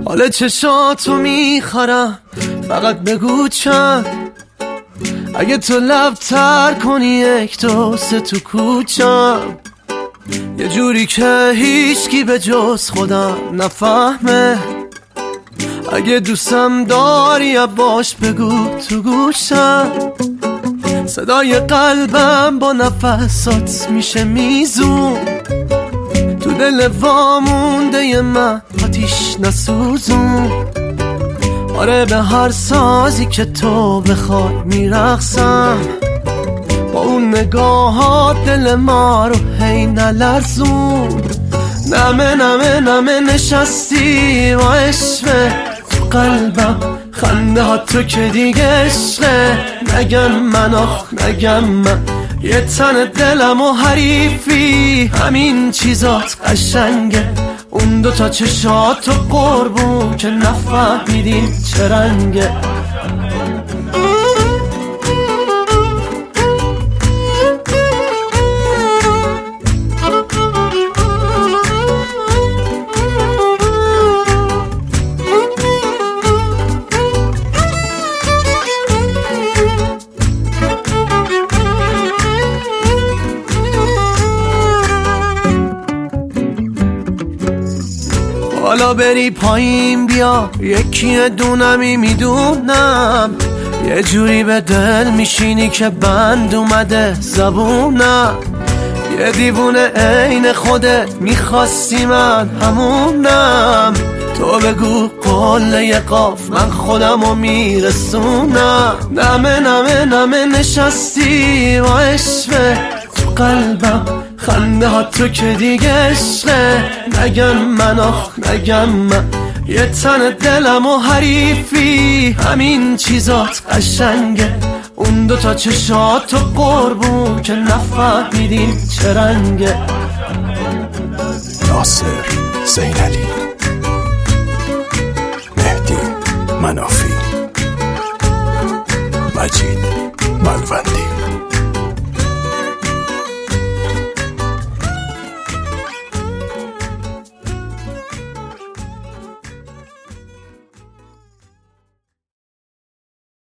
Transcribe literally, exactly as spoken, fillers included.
حال چشاتو میخرم، فقط بگو چند. اگه تو لب تر کنی یک دو سه تو کوچم، یه جوری که هیچکی به جز خودم نفهمه. اگه دوستم داری باش بگو تو گوشم، صدای قلبم با نفسات میشه میزون. تو دل وامونده من آتیش نسوزون. آره به هر سازی که تو بخوای میرقصم، با اون نگاهات دل ما رو هی نلرزون. نمه نمه نمه نشستی با عشق تو قلبم، خنده ها تو که دیگه عشقه. نگم من آخ نگم من، یه تن دلم و حریفی، همین چیزات قشنگه. اون دوتا چشات و قربون که نفهمیدیم چه رنگه. حالا بری پایین بیا، یکی دونمی میدونم. یه جوری به دل میشینی که بند اومده زبونم. یه دیوونه عین خودت میخواستی من همونم. تو بگو قله قاف من خودمو میرسونم. نمه نمه نمه نشستی با عشق تو قلبم، خنده ها تو که دیگه عشقه. نگم من آخ نگم من، یه تن دلم و حریفی، همین چیزات قشنگه. اون دوتا چشات و قربون که نفهمیدیم چه رنگه. ناصر زینعلی، مهدی منافی، مجید ملوند.